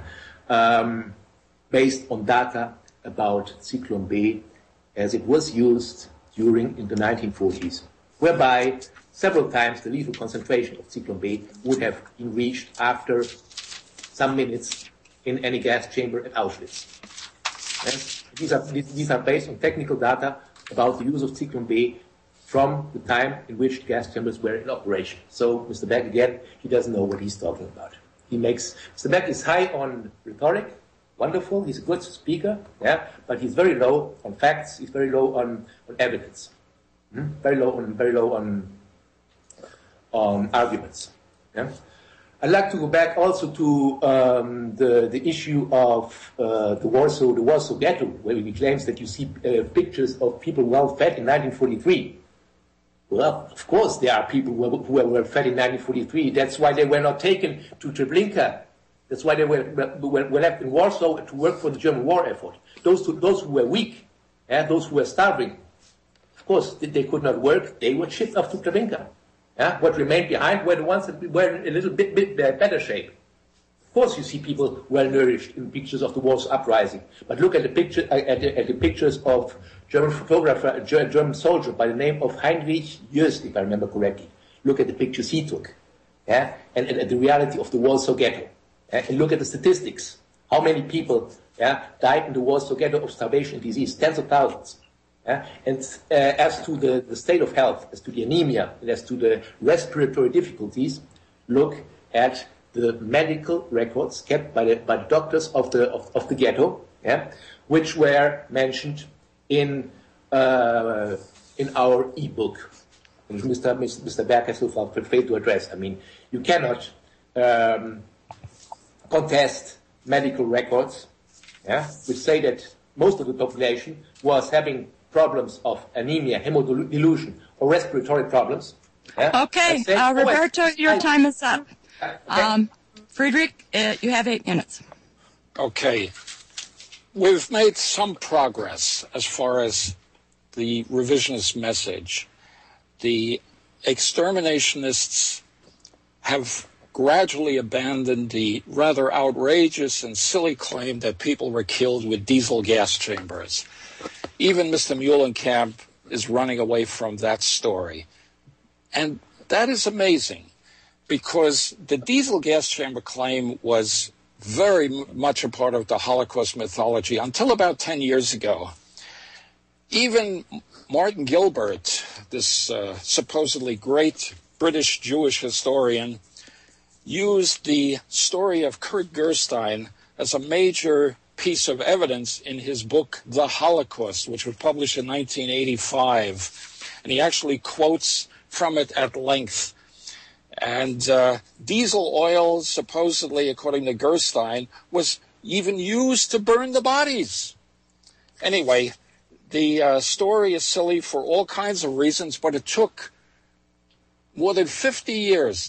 based on data about Zyklon B as it was used in the 1940s, whereby several times the lethal concentration of Zyklon B would have been reached after some minutes in any gas chamber at Auschwitz. Yes? These are based on technical data about the use of Zyklon B from the time in which gas chambers were in operation. So Mr. Beck, again, he doesn't know what he's talking about. Mr. Beck is high on rhetoric, wonderful, he's a good speaker, yeah, but he's very low on facts, he's very low on evidence. Very low arguments. Yeah? I'd like to go back also to the issue of the Warsaw Ghetto, where he claims that you see pictures of people well fed in 1943. Well, of course there are people who were fed in 1943. That's why they were not taken to Treblinka. That's why they were left in Warsaw to work for the German war effort. Those who were weak, those who were starving, of course they could not work. They were shipped off to Treblinka. What remained behind were the ones that were in a little bit better shape. Of course, you see people well nourished in pictures of the Warsaw Uprising. But look at the picture at the pictures of German photographer, a German soldier by the name of Heinrich Jöst, if I remember correctly. Look at the pictures he took, and the reality of the Warsaw Ghetto. And look at the statistics. How many people died in the Warsaw Ghetto of starvation and disease? Tens of thousands. And as to the state of health, as to the anemia, and as to the respiratory difficulties, look at the medical records kept by the doctors of the ghetto, which were mentioned in our e-book, which Mr. Berg has so far failed to address. I mean, you cannot contest medical records, which say that most of the population was having problems of anemia, hemodilution, or respiratory problems. Okay, Roberto, your time is up. Friedrich, you have 8 minutes. Okay. We've made some progress as far as the revisionist message. The exterminationists have gradually abandoned the rather outrageous and silly claim that people were killed with diesel gas chambers. Even Mr. Muhlenkamp is running away from that story. And that is amazing, because the diesel gas chamber claim was very much a part of the Holocaust mythology until about 10 years ago. Even Martin Gilbert, this supposedly great British Jewish historian, used the story of Kurt Gerstein as a major piece of evidence in his book, The Holocaust, which was published in 1985. And he actually quotes from it at length. And diesel oil, supposedly, according to Gerstein, was even used to burn the bodies. Anyway, the story is silly for all kinds of reasons, but it took more than 50 years,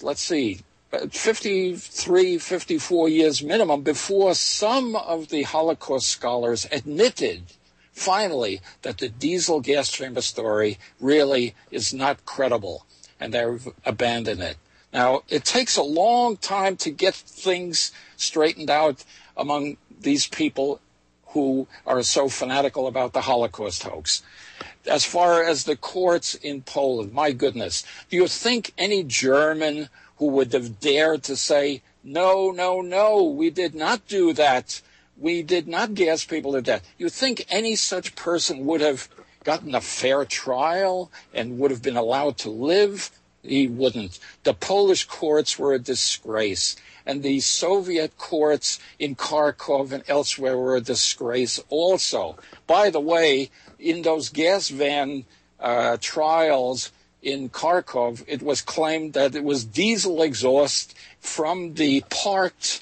53, 54 years minimum, before some of the Holocaust scholars admitted, finally, that the diesel gas chamber story really is not credible, and they've abandoned it. Now, it takes a long time to get things straightened out among these people who are so fanatical about the Holocaust hoax. As far as the courts in Poland, my goodness, do you think any German who would have dared to say, no, we did not do that, we did not gas people to death? You think any such person would have gotten a fair trial and would have been allowed to live? He wouldn't. The Polish courts were a disgrace, and the Soviet courts in Kharkov and elsewhere were a disgrace also. By the way, in those gas van trials in Kharkov, it was claimed that it was diesel exhaust from the parked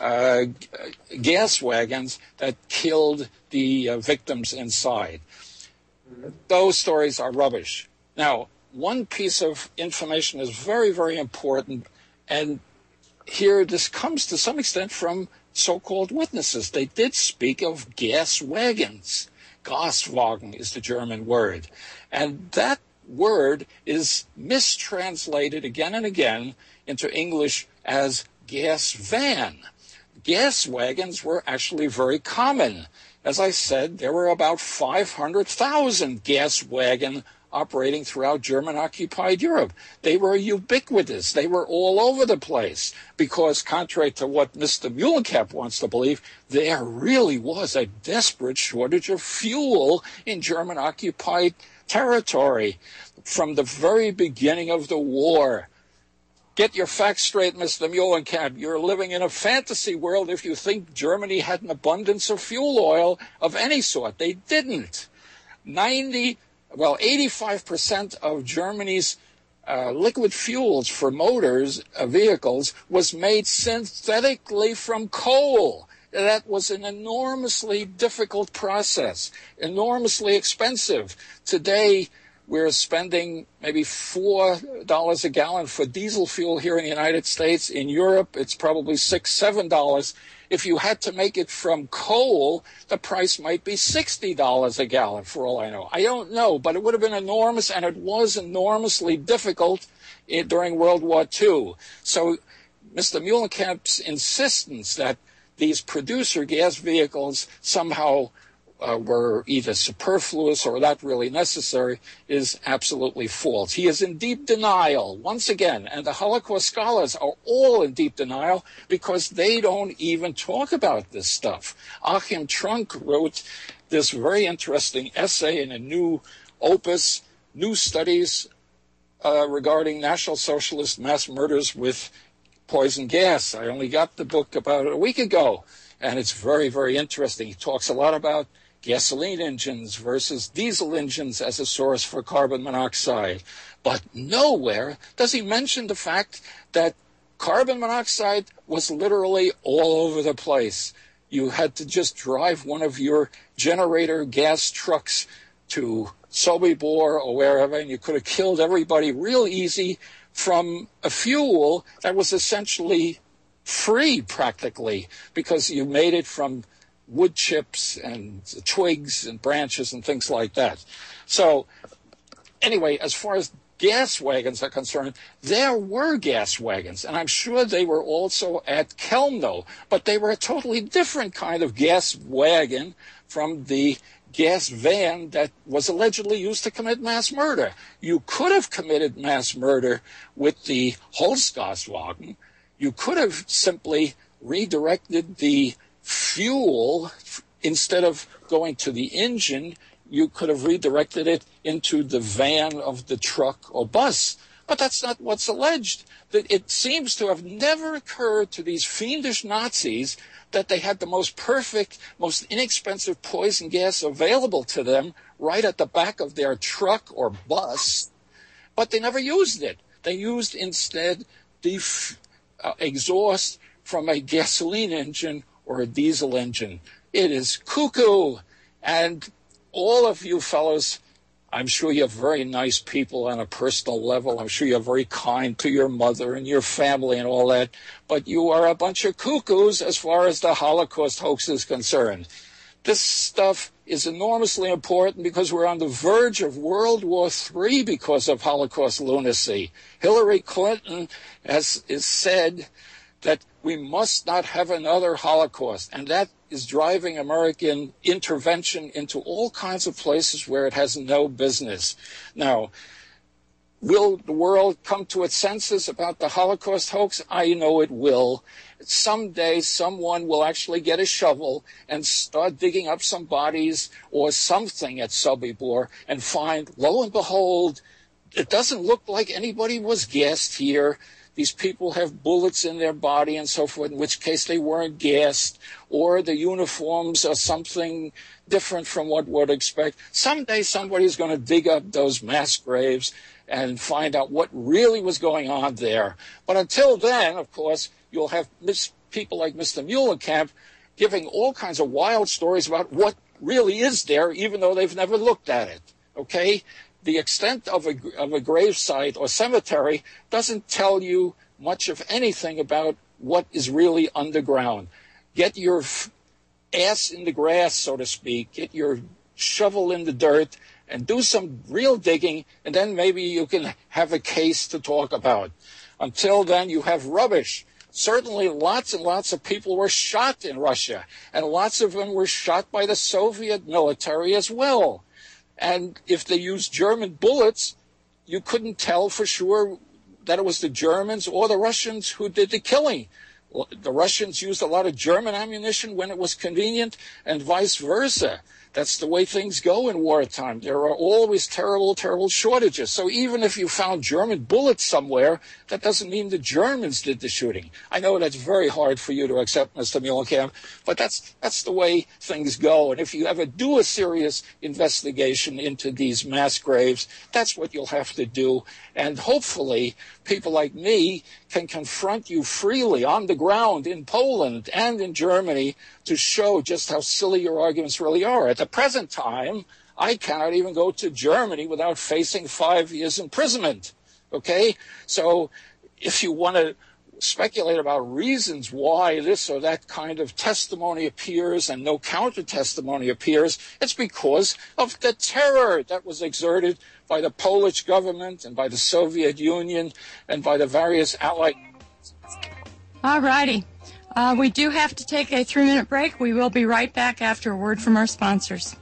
gas wagons that killed the victims inside. Those stories are rubbish. Now, one piece of information is very, very important, and here this comes to some extent from so-called witnesses. They did speak of gas wagons. Gaswagen is the German word. And that word is mistranslated again and again into English as gas van. Gas wagons were actually very common. As I said, there were about 500,000 gas wagons operating throughout German-occupied Europe. They were ubiquitous. They were all over the place because, contrary to what Mr. Muhlenkamp wants to believe, there really was a desperate shortage of fuel in German-occupied territory from the very beginning of the war. Get your facts straight, Mr. Muhlenkamp. You're living in a fantasy world if you think Germany had an abundance of fuel oil of any sort. They didn't. 85% of Germany's liquid fuels for motors, vehicles, was made synthetically from coal. That was an enormously difficult process, enormously expensive. Today, we're spending maybe $4 a gallon for diesel fuel here in the United States. In Europe, it's probably $6, $7. If you had to make it from coal, the price might be $60 a gallon, for all I know. I don't know, but it would have been enormous, and it was enormously difficult during World War II. So Mr. Muhlenkamp's insistence that these producer gas vehicles somehow were either superfluous or not really necessary is absolutely false. He is in deep denial, once again, and the Holocaust scholars are all in deep denial because they don't even talk about this stuff. Achim Trunk wrote this very interesting essay in a new opus, New Studies regarding National Socialist mass murders with poison gas. I only got the book about a week ago, and it's very, very interesting. He talks a lot about gasoline engines versus diesel engines as a source for carbon monoxide. But nowhere does he mention the fact that carbon monoxide was literally all over the place. You had to just drive one of your generator gas trucks to Sobibor or wherever, and you could have killed everybody real easy from a fuel that was essentially free practically because you made it from wood chips and twigs and branches and things like that. So anyway, as far as gas wagons are concerned, there were gas wagons, and I'm sure they were also at Chelmno, but they were a totally different kind of gas wagon from the gas van that was allegedly used to commit mass murder. You could have committed mass murder with the Holzgaswagen. You could have simply redirected the fuel. Instead of going to the engine, you could have redirected it into the van of the truck or bus. But that's not what's alleged. It seems to have never occurred to these fiendish Nazis that they had the most perfect, most inexpensive poison gas available to them right at the back of their truck or bus, but they never used it. They used instead the exhaust from a gasoline engine or a diesel engine. It is cuckoo. And all of you fellows, I'm sure you're very nice people on a personal level. I'm sure you're very kind to your mother and your family and all that. But you are a bunch of cuckoos as far as the Holocaust hoax is concerned. This stuff is enormously important because we're on the verge of World War III because of Holocaust lunacy. Hillary Clinton has said that we must not have another Holocaust, and that is driving American intervention into all kinds of places where it has no business. Now, will the world come to its senses about the Holocaust hoax? I know it will. Someday, someone will actually get a shovel and start digging up some bodies or something at Sobibor and find, lo and behold, it doesn't look like anybody was gassed here. These people have bullets in their body and so forth, in which case they weren't gassed, or the uniforms are something different from what one would expect. Someday somebody's going to dig up those mass graves and find out what really was going on there. But until then, of course, you'll have people like Mr. Muhlenkamp giving all kinds of wild stories about what really is there, even though they've never looked at it. Okay? The extent of a gravesite or cemetery doesn't tell you much of anything about what is really underground. Get your ass in the grass, so to speak. Get your shovel in the dirt and do some real digging, and then maybe you can have a case to talk about. Until then, you have rubbish. Certainly lots and lots of people were shot in Russia, and lots of them were shot by the Soviet military as well. And if they used German bullets, you couldn't tell for sure that it was the Germans or the Russians who did the killing. The Russians used a lot of German ammunition when it was convenient, and vice versa. That's the way things go in wartime. There are always terrible, terrible shortages. So even if you found German bullets somewhere, that doesn't mean the Germans did the shooting. I know that's very hard for you to accept, Mr. Muhlenkamp, but that's the way things go. And if you ever do a serious investigation into these mass graves, that's what you'll have to do. And hopefully people like me can confront you freely on the ground in Poland and in Germany to show just how silly your arguments really are. At the present time, I cannot even go to Germany without facing 5 years imprisonment. Okay? So if you want to speculate about reasons why this or that kind of testimony appears and no counter testimony appears, it's because of the terror that was exerted by the Polish government and by the Soviet Union and by the various allied. All righty. We do have to take a 3-minute break. We will be right back after a word from our sponsors.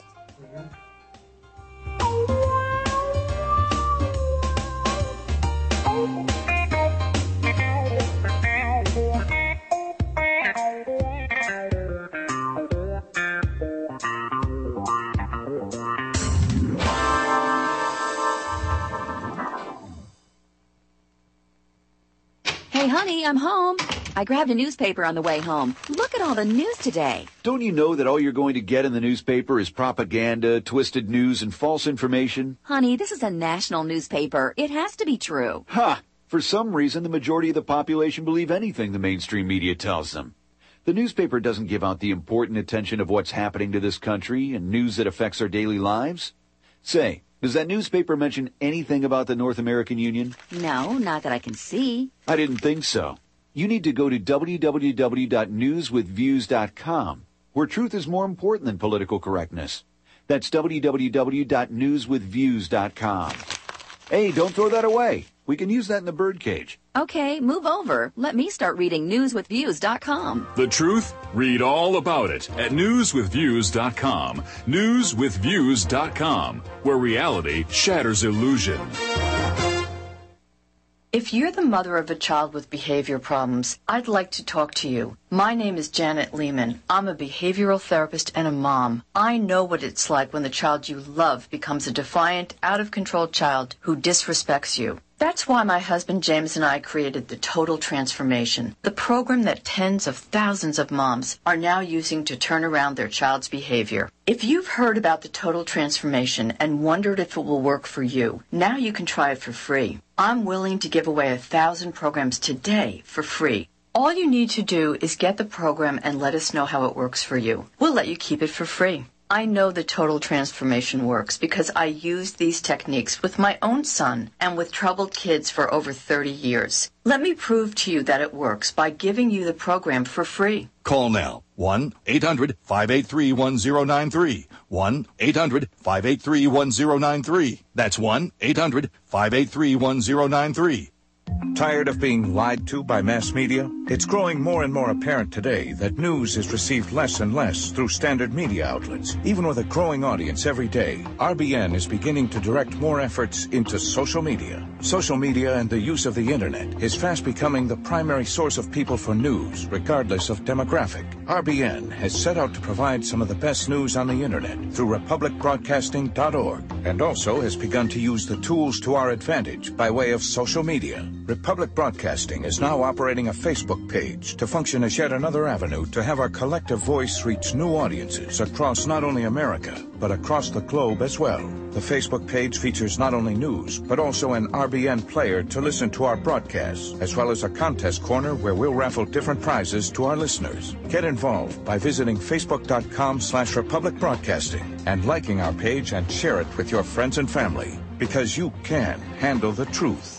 Hey, honey, I'm home. I grabbed a newspaper on the way home. Look at all the news today. Don't you know that all you're going to get in the newspaper is propaganda, twisted news, and false information? Honey, this is a national newspaper. It has to be true. Ha! For some reason, the majority of the population believe anything the mainstream media tells them. The newspaper doesn't give out the important attention of what's happening to this country and news that affects our daily lives. Say, does that newspaper mention anything about the North American Union? No, not that I can see. I didn't think so. You need to go to www.newswithviews.com, where truth is more important than political correctness. That's www.newswithviews.com. Hey, don't throw that away. We can use that in the birdcage. Okay, move over. Let me start reading newswithviews.com. The truth? Read all about it at newswithviews.com. Newswithviews.com, where reality shatters illusion. If you're the mother of a child with behavior problems, I'd like to talk to you. My name is Janet Lehman. I'm a behavioral therapist and a mom. I know what it's like when the child you love becomes a defiant, out-of-control child who disrespects you. That's why my husband James and I created the Total Transformation, the program that tens of thousands of moms are now using to turn around their child's behavior. If you've heard about the Total Transformation and wondered if it will work for you, now you can try it for free. I'm willing to give away 1,000 programs today for free. All you need to do is get the program and let us know how it works for you. We'll let you keep it for free. I know the Total Transformation works because I used these techniques with my own son and with troubled kids for over 30 years. Let me prove to you that it works by giving you the program for free. Call now. 1-800-583-1093. 1-800-583-1093. That's 1-800-583-1093. Tired of being lied to by mass media? It's growing more and more apparent today that news is received less and less through standard media outlets. Even with a growing audience every day, RBN is beginning to direct more efforts into social media. Social media and the use of the internet is fast becoming the primary source of people for news, regardless of demographic. RBN has set out to provide some of the best news on the internet through republicbroadcasting.org, and also has begun to use the tools to our advantage by way of social media. Republic Broadcasting is now operating a Facebook page to function as yet another avenue to have our collective voice reach new audiences across not only America, but across the globe as well. The Facebook page features not only news, but also an RBN player to listen to our broadcasts, as well as a contest corner where we'll raffle different prizes to our listeners. Get involved by visiting facebook.com/Republic Broadcasting and liking our page and share it with your friends and family, because you can handle the truth.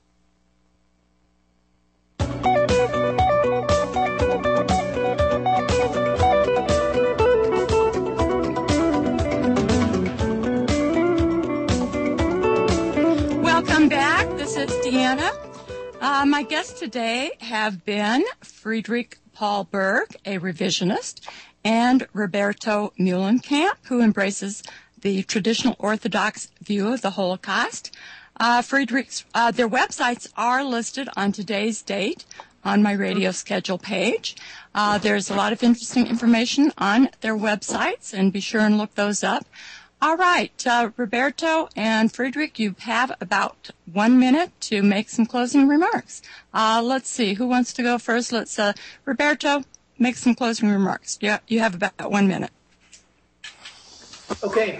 Welcome back. This is Deanna. My guests today have been Friedrich Paul Berg, a revisionist, and Roberto Muhlenkamp, who embraces the traditional Orthodox view of the Holocaust. Their websites are listed on today's date on my radio schedule page. There's a lot of interesting information on their websites, and be sure and look those up. All right, Roberto and Friedrich, you have about 1 minute to make some closing remarks. Let's see, who wants to go first? Roberto, make some closing remarks. Yeah, you have about 1 minute. Okay.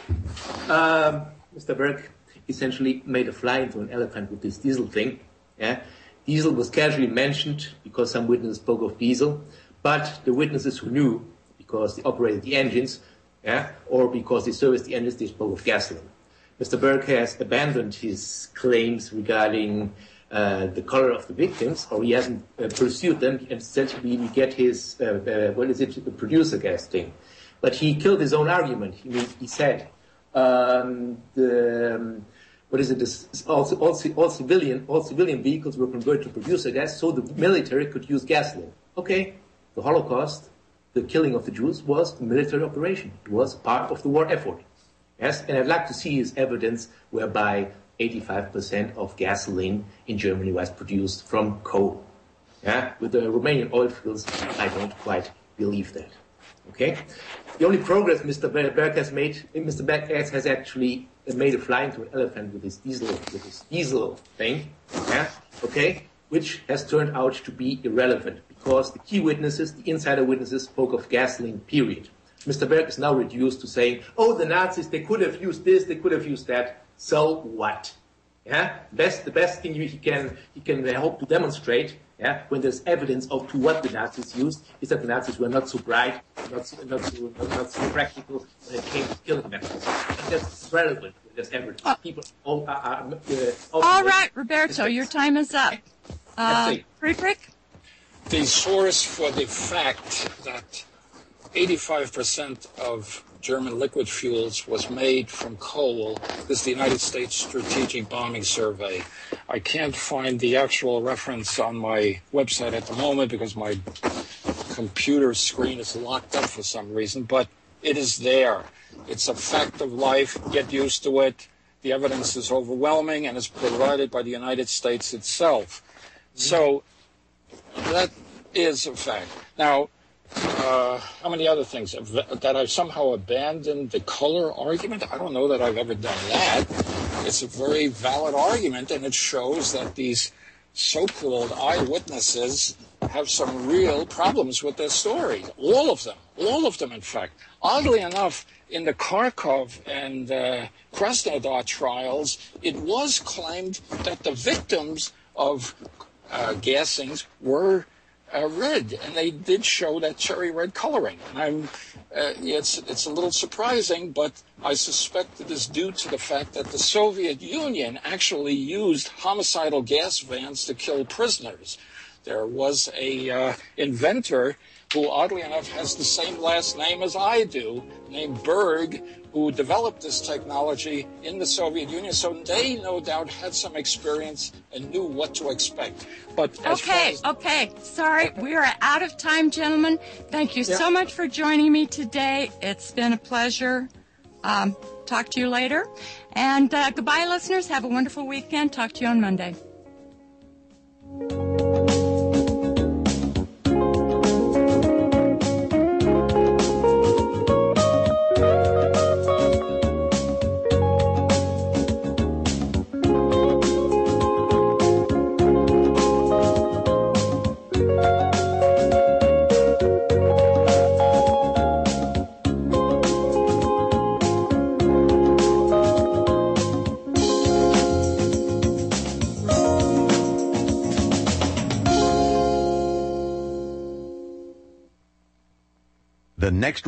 Mr. Berg essentially made a fly into an elephant with this diesel thing. Yeah, diesel was casually mentioned because some witnesses spoke of diesel, but the witnesses who knew, because they operated the engines, or because they serviced the engines, they spoke of gasoline. Mr. Berg has abandoned his claims regarding the color of the victims, or he hasn't pursued them. Instead, we get his, the producer gas thing. But he killed his own argument. He said, all civilian vehicles were converted to producer gas, so the military could use gasoline. Okay, the Holocaust, the killing of the Jews, was a military operation. It was part of the war effort. Yes, and I'd like to see his evidence whereby 85% of gasoline in Germany was produced from coal. Yeah, with the Romanian oil fields, I don't quite believe that. Okay, the only progress Mr. Berg has made, Mr. Berg has actually made a fly into an elephant with his diesel thing. Yeah, okay, which has turned out to be irrelevant because the key witnesses, the insider witnesses, spoke of gasoline. Period. Mr. Berg is now reduced to saying, "Oh, the Nazis, they could have used this, they could have used that. So what?" Yeah, the best thing he can hope to demonstrate, when there's evidence of to what the Nazis used, is that the Nazis were not so bright, not so practical when it came to killing methods. And that's relevant when there's evidence. People all right, Roberto, your time is up. Friedrich? The source for the fact that 85% of German liquid fuels was made from coal is the United States Strategic Bombing Survey. I can't find the actual reference on my website at the moment because my computer screen is locked up for some reason, but it is there. It's a fact of life. Get used to it. The evidence is overwhelming and is provided by the United States itself. So that is a fact. Now, how many other things? That I've somehow abandoned the color argument? I don't know that I've ever done that. It's a very valid argument, and it shows that these so-called eyewitnesses have some real problems with their story. All of them, in fact. Oddly enough, in the Kharkov and Krasnodar trials, it was claimed that the victims of gassings were red, and they did show that cherry red coloring. And it's a little surprising, but I suspect it is due to the fact that the Soviet Union actually used homicidal gas vans to kill prisoners. There was a inventor who, oddly enough, has the same last name as I do, named Berg, who developed this technology in the Soviet Union. So they, no doubt, had some experience and knew what to expect. But okay. Sorry, we are out of time, gentlemen. Thank you so much for joining me today. It's been a pleasure. Talk to you later. And goodbye, listeners. Have a wonderful weekend. Talk to you on Monday. The next